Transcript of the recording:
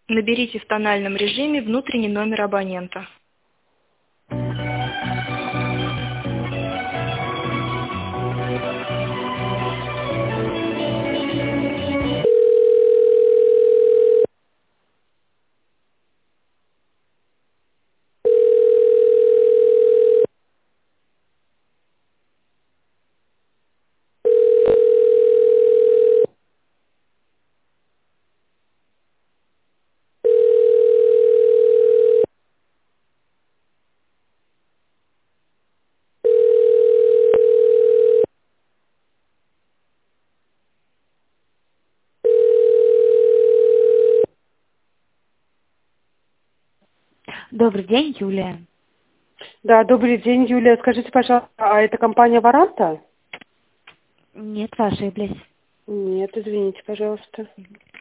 Наберите в тональном режиме внутренний номер абонента. Добрый день, Юлия. Да, добрый день, Юлия. Скажите, пожалуйста, а это компания «Варанта»? Нет, вы ошиблись. Нет, извините, пожалуйста.